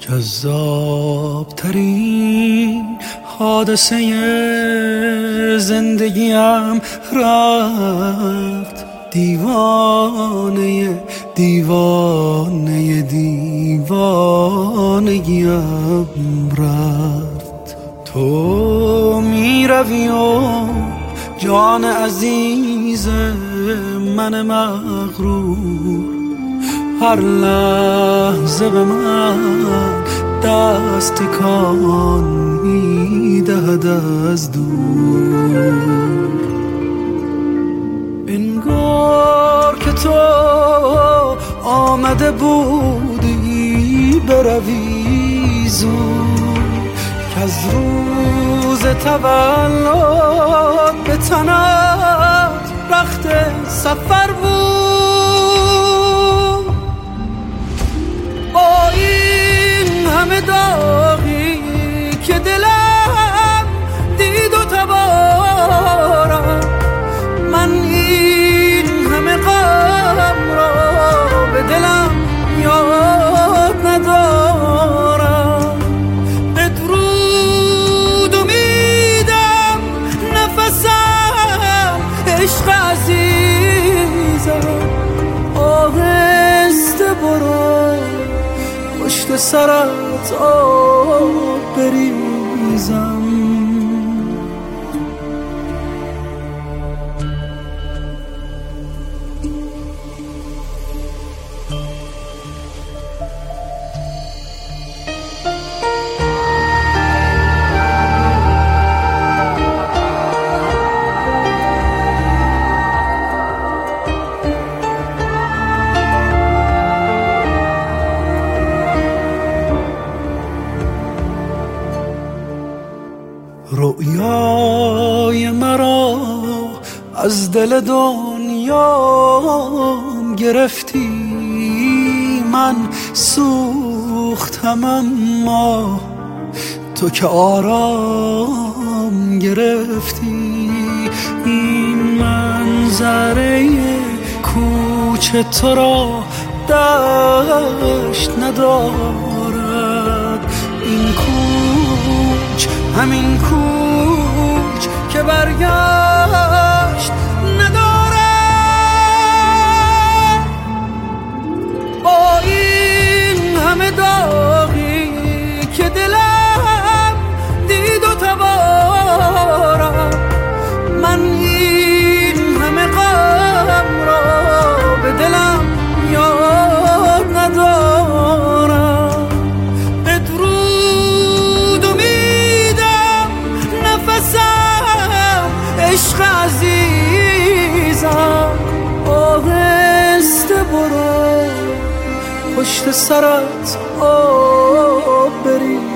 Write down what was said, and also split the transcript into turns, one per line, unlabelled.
جذابترین حادثه زندگیم رفت، دیوانه دیوانه دیوانگیم رفت. تو می روی و جان عزیز من مغرور هر لحظه به من دست تکان می‌دهد از دور. انگار که تو آمده بودی بروی زود، که از روز تولد به تنت رخت سفر بود. با این همه داغی که دلم دید و تبارم، من این همه غم را به دلم یاد ندارم. بدرود امیدم نفسم عشق عزیزم، آهسته برو پشت سرت آب بریزم. رؤیای مرا از دل دنیام گرفتی، من سوختم اما تو که آرام گرفتی. این منظره کوچه تو را دشت ندارد، این کوچ همین کوچ که برگشت ندارد. با این همه داغی که دلم دید و تبارم، من این همه غم را به دلم یاد ندارم. عشق عزیزم، آهسته برو پشت سرت آب بریزم.